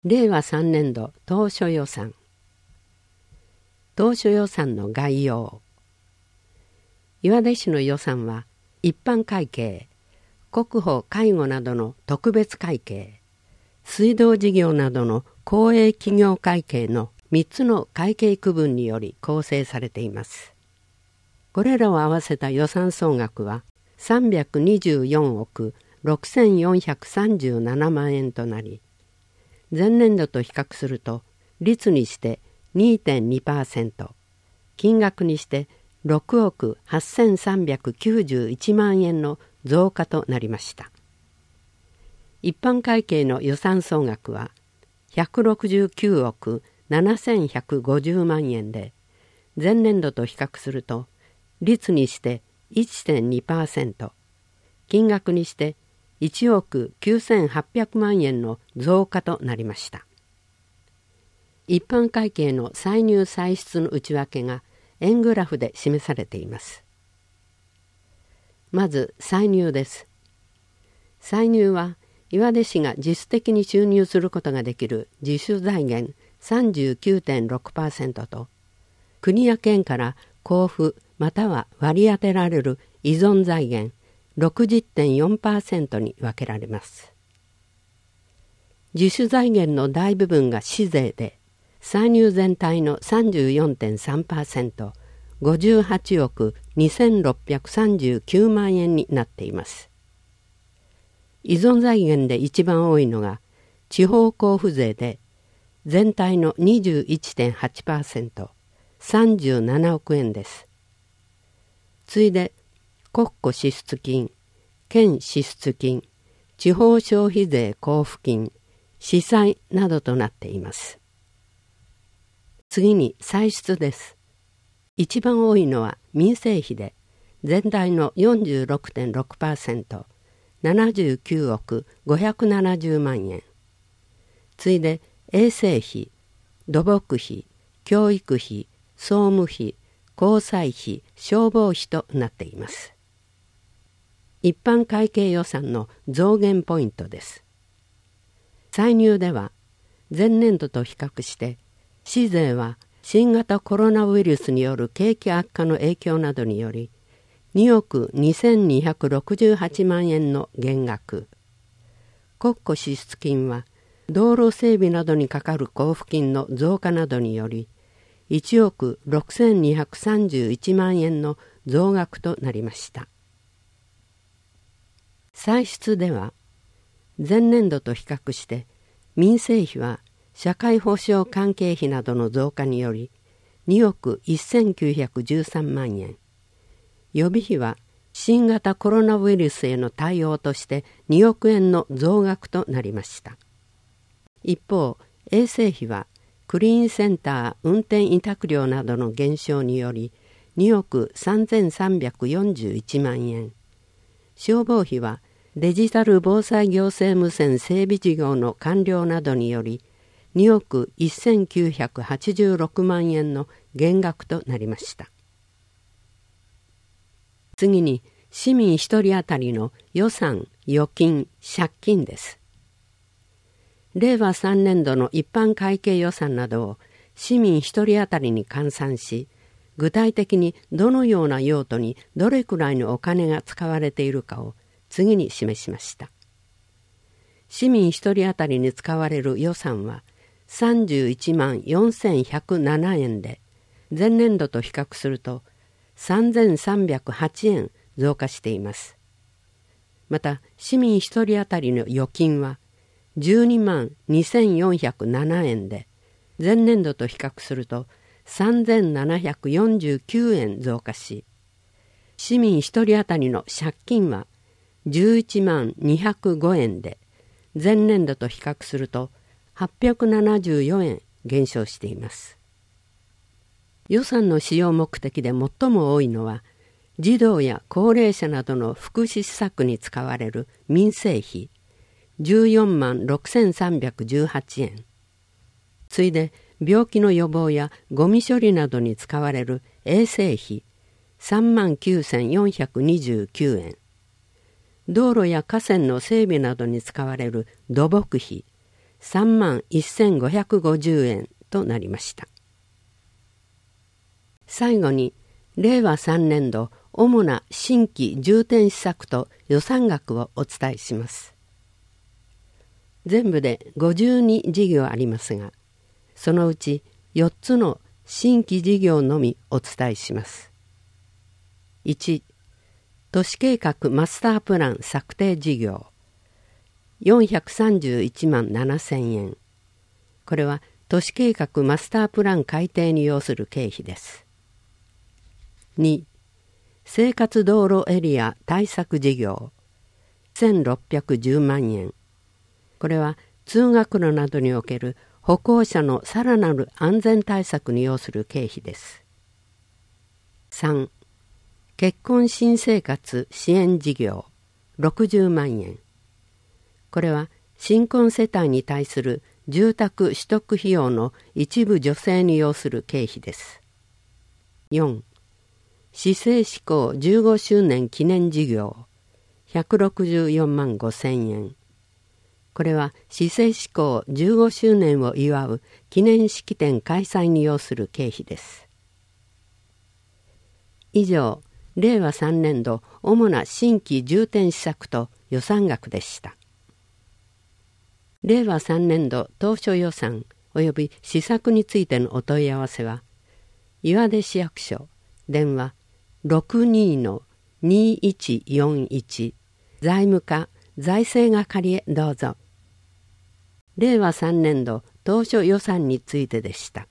令和3年度当初予算。当初予算の概要。岩出市の予算は一般会計、国保介護などの特別会計、水道事業などの公営企業会計の3つの会計区分により構成されています。これらを合わせた予算総額は324億6437万円となり、前年度と比較すると率にして 2.2%、金額にして6億8391万円の増加となりました。一般会計の予算総額は169億7150万円で、前年度と比較すると率にして 1.2%、金額にして1億9800万円の増加となりました。一般会計の歳入歳出の内訳が円グラフで示されています。まず歳入です。歳入は岩出市が自主的に収入することができる自主財源 39.6% と、国や県から交付または割り当てられる依存財源60.4% に分けられます。自主財源の大部分が市税で、歳入全体の 34.3%、58億2639万円になっています。依存財源で一番多いのが地方交付税で、全体の 21.8%、37億円です。次いで国庫支出金、県支出金、地方消費税交付金、市債などとなっています。次に歳出です。一番多いのは民生費で、全体の 46.6%、79億570万円。次いで衛生費、土木費、教育費、総務費、交際費、消防費となっています。一般会計予算の増減ポイントです。歳入では前年度と比較して市税は新型コロナウイルスによる景気悪化の影響などにより2億2268万円の減額、国庫支出金は道路整備などにかかる交付金の増加などにより1億6231万円の増額となりました。歳出では前年度と比較して民生費は社会保障関係費などの増加により2億1913万円、予備費は新型コロナウイルスへの対応として2億円の増額となりました。一方、衛生費はクリーンセンター運転委託料などの減少により2億3341万円、消防費はデジタル防災行政無線整備事業の完了などにより2億1986万円の減額となりました。次に市民一人当たりの予算、預金、借金です。令和3年度の一般会計予算などを市民一人当たりに換算し、具体的にどのような用途にどれくらいのお金が使われているかを次に示しました。市民一人当たりに使われる予算は31万4107円で、前年度と比較すると3308円増加しています。また市民一人当たりの預金は12万2407円で、前年度と比較すると3749円増加し、市民一人当たりの借金は11万205円で、前年度と比較すると874円減少しています。予算の使用目的で最も多いのは、児童や高齢者などの福祉施策に使われる民生費14万6318円。次いで病気の予防やゴミ処理などに使われる衛生費3万9429円。道路や河川の整備などに使われる土木費 31,550円となりました。最後に、令和3年度主な新規重点施策と予算額をお伝えします。全部で52事業ありますが、そのうち4つの新規事業のみお伝えします。1、都市計画マスタープラン策定事業431万7,000円。これは都市計画マスタープラン改定に要する経費です。2、生活道路エリア対策事業1,610万円。これは通学路などにおける歩行者のさらなる安全対策に要する経費です。3、結婚新生活支援事業60万円。これは新婚世帯に対する住宅取得費用の一部助成に要する経費です。4、市政施行15周年記念事業164万5,000円。これは市政施行15周年を祝う記念式典開催に要する経費です。以上、令和3年度主な新規重点施策と予算額でした。令和3年度当初予算及び施策についてのお問い合わせは、岩出市役所電話 62-2141 財務課財政係へどうぞ。令和3年度当初予算についてでした。